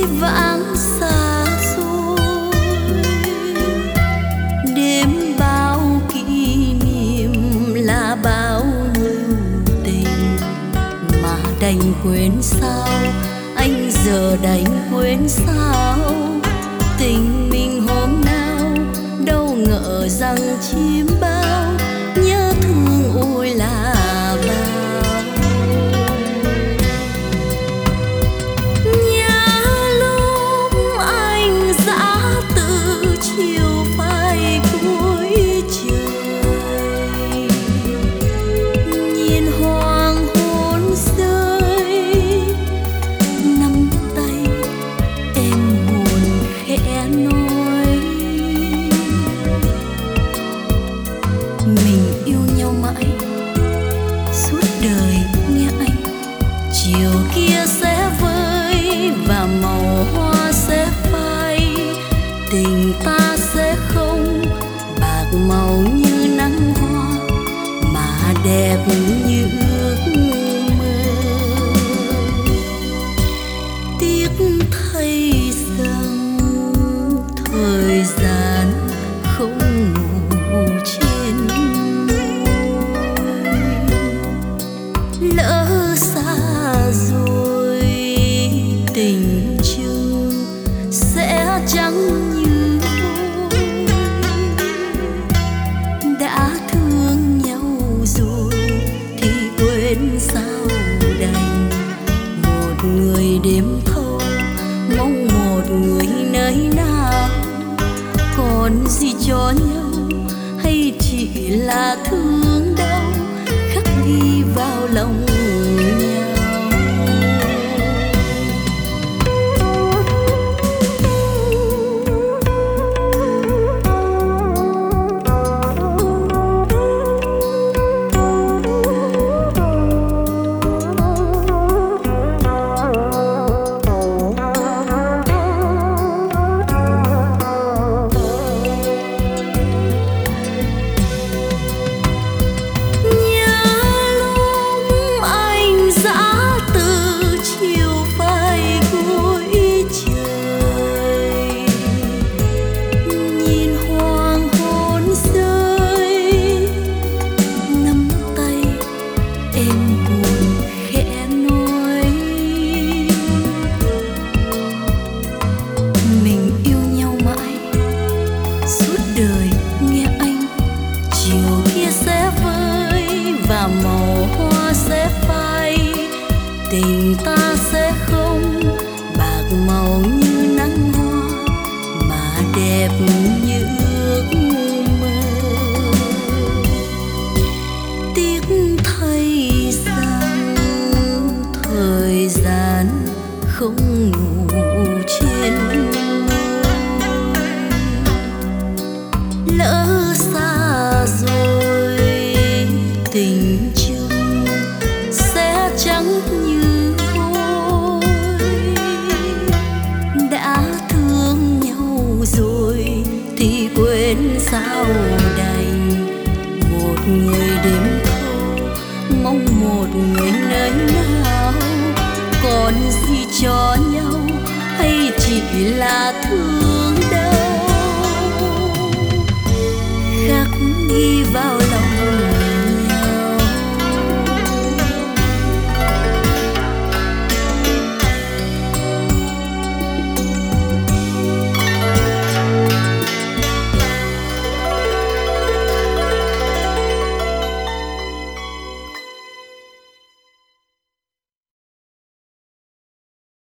vãng xa xôi, đêm bao kỷ niệm là bao nhiêu tình mà đành quên sao, anh giờ đành quên sao. Tình mình hôm nào đâu ngờ rằng chim bao nhớ thương ôi là bao. Nhớ lúc anh dã từ chiều phai cuối trời, nhìn hoàng hôn rơi, nắm tay em buồn khẽ nói mình yêu nhau mãi suốt đời nghe anh. Chiều kia sẽ vơi và màu hoa sẽ phai, tình ta sẽ không bạc màu như nắng hoa mà đẹp như ước mơ. Tiếc thay rằng thời gian không ngủ trên môi, lỡ xa rồi tình chừng sẽ chẳng như vôi. Đã thương nhau rồi thì quên sao đành, một người đêm thâu mong một người nơi nào. Còn gì cho nhau hay chỉ là thương đau khắc ghi vào lòng nhau. Đời nghe anh, chiều kia sẽ vơi và màu hoa sẽ phai, tình ta sẽ không bạc màu như nắng hoa mà đẹp như